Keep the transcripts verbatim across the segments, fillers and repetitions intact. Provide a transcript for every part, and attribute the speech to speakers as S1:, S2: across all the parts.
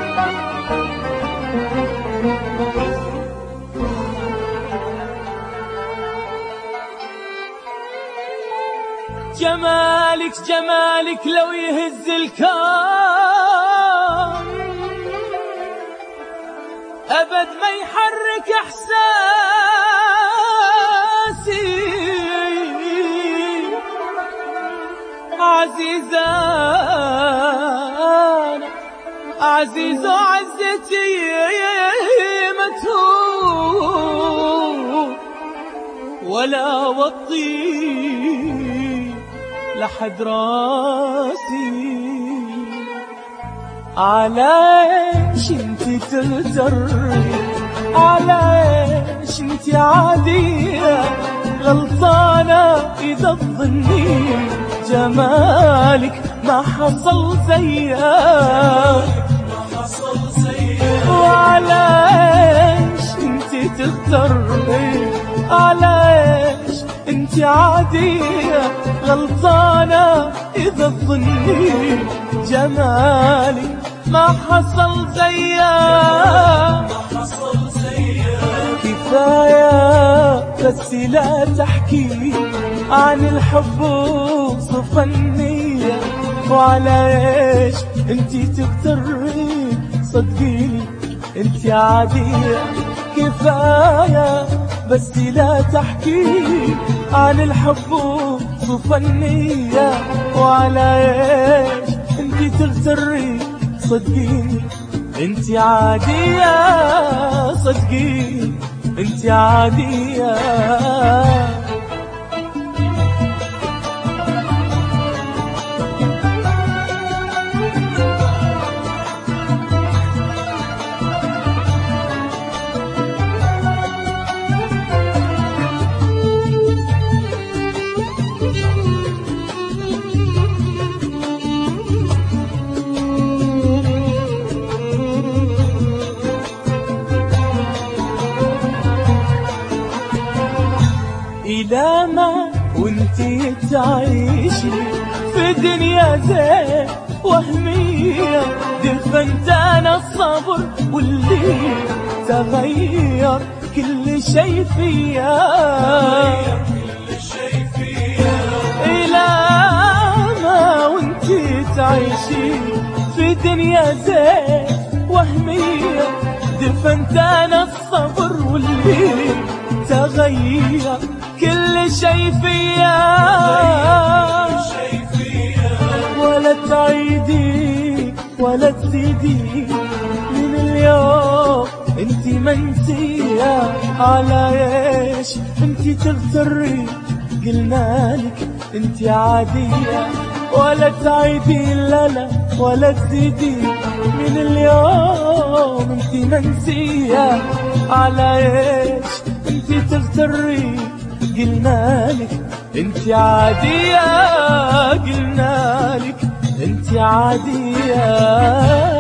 S1: جمالك جمالك لو يهز الكون أبد ما يحرك إحساسي. عزيزة عزيزة عزتي متهور ولا وطي لحد راسي. علاش انتي تغتري، علاش انتي عادية غلطانة إذا تظني جمالك ما حصل زيها. وعلاش انتي تغتري، علاش انتي عادية غلطانة إذا تظني جمالي ما حصل زيها. كفاية بس لا تحكي عن الحب وصف النية. وعلاش انتي تغتري صدقيني انتي عادية. كفاية بس لا تحكي عن الحب وصف النية. وعلاش انتي تغتري صدقيني انتي عادية. صدقيني انتي عادية. إلى ما وانتي تعيشي في دنيا زي وهمية. دفنت أنا الصبر واللي تغير كل شي فيا. إلى ما وانتي تعيشي في دنيا زي وهمية. دفنت أنا الصبر واللي تغير كل شي فيا. ولا تعيدي ولا تزيدي من اليوم انتي منسية. علاش انتي تغتري قلنالك انتي عادية. ولا تعيدي لا لا ولا تزيدي من اليوم انتي منسية. علاش انتي تغتري قلنالك انتي عادية. قلنالك انتي عادية.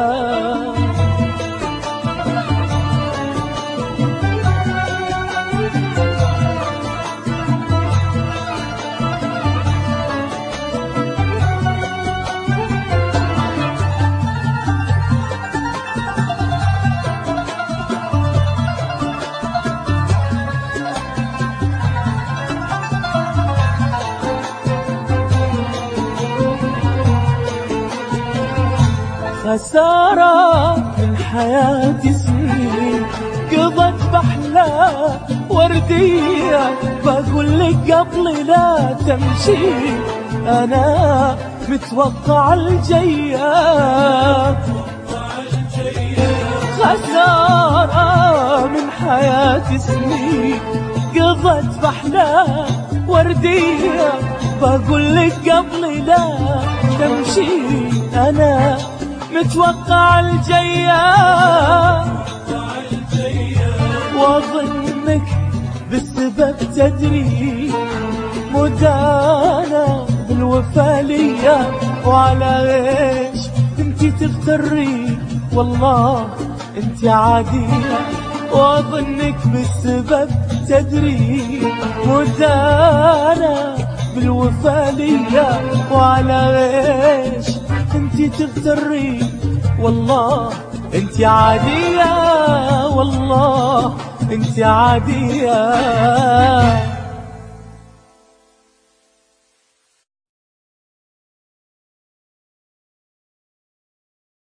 S1: خسارة من حياتي سنين قضت بحلى وردية. بقول لك قبل لا تمشي أنا متوقع الجاية. خسارة من حياتي سنين قضت بحلى وردية. بقول لك قبل لا تمشي أنا متوقع الجاية. واظنك بالسبب تدري مدانة بالوفا ليا. وعلاش انتي تغتري والله انتي عادية. واظنك بالسبب تدري مدانة بالوفا ليا. وعلاش انتي تغتري والله انت عادية، والله انت عادية.